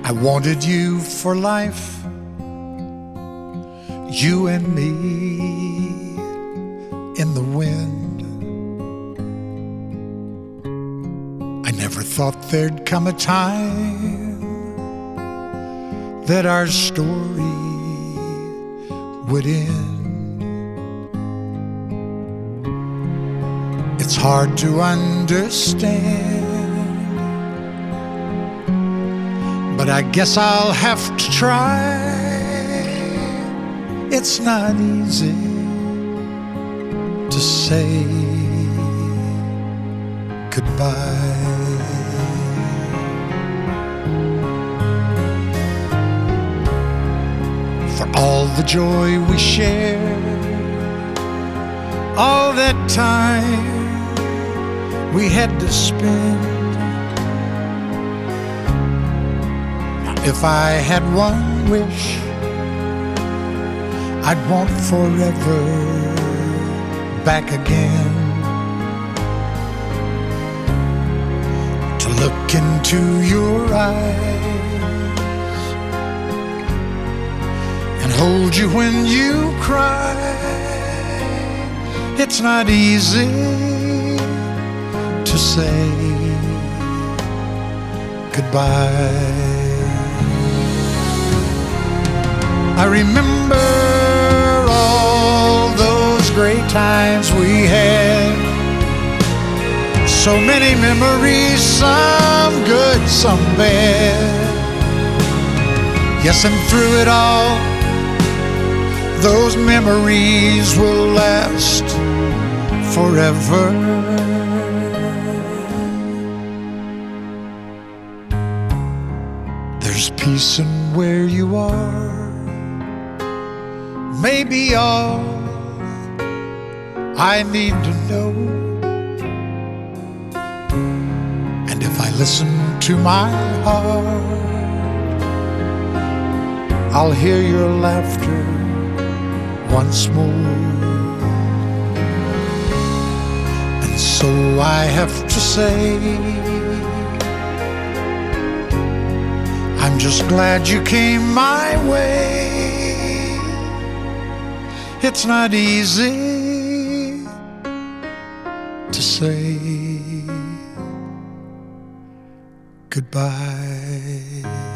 I wanted you for life, you and me in the wind. I never thought there'd come a time that our story would end. It's hard to understand, but I guess I'll have to try. It's not easy to say goodbye. For all the joy we shared, all that time we had to spend. If I had one wish, I'd want forever back again. To look into your eyes and hold you when you cry. It's not easy to say goodbye. I remember all those great times we had. So many memories, some good, some bad. Yes, and through it all, those memories will last forever. There's peace in where you are, maybe all I need to know. And if I listen to my heart, I'll hear your laughter once more. And so I have to say, I'm just glad you came my way. It's not easy to say goodbye.